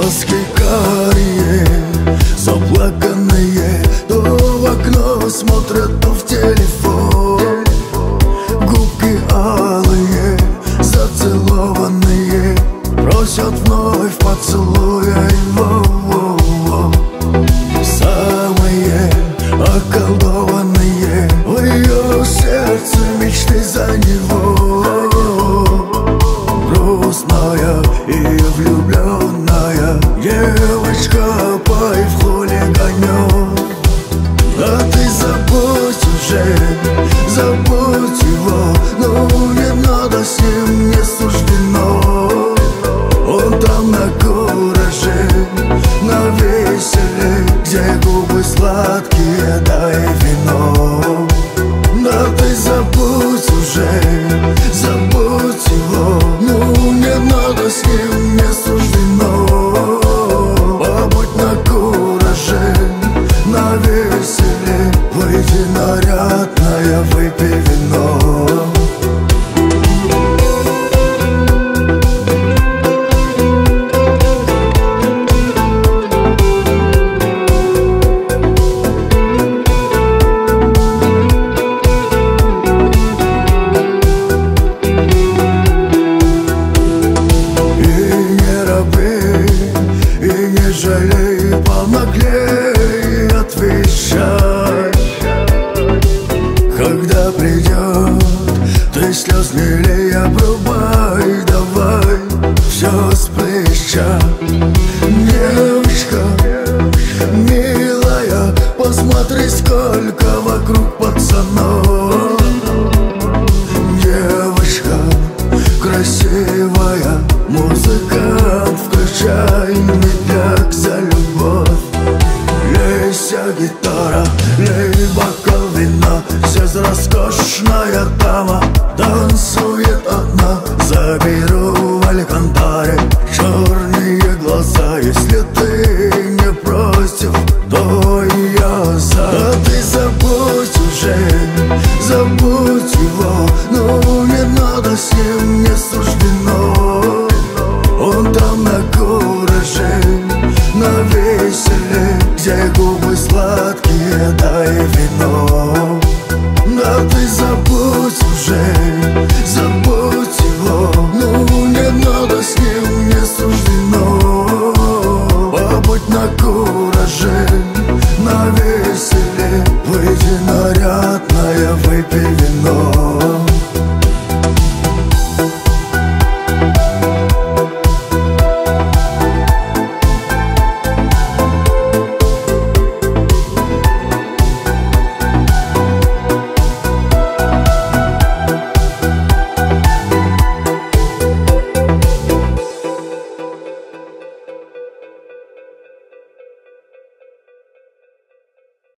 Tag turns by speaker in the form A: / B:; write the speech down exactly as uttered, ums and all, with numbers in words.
A: Глазки карие, заплаканные, то в окно смотрят, то в телефон. Губки алые, зацелованные, просят вновь поцелуя его. Самые околдованные, в ее сердце мечты за него. Грустная и влюбленная девочка пой в хулиганет. А ты забудь уже, забудь его, но не надо, с ним не суждено. Он там на кураже, на веселе, где губы сладкие, да и вино. Да ты забудь уже, забудь его, ну не надо, с ним не суждено. Побудь на кураже, на веселе, выйди нарядная, выпей вино. Не жалей, помоглей, отвечай. Когда придет, ты слез милей обрубай, давай все с плеча. Девочка, милая, посмотри, сколько вокруг пацанов. Девочка красивая, музыкант, включай медляк за любовь. Лейся, гитара, лей бокал вина, здесь роскошная дама танцует одна. Заберу в Алькантаре черные глаза, если ты не против, то я за. А ты забудь уже, забудь его, но не надо, с ним не суждено. Он там на кураже, на веселе, где губы сладкие, да и вино. Да ты забудь уже, забудь его, ну не надо, с ним не суждено. Побудь на кураже, на веселе, выйди нарядная, выпей вино.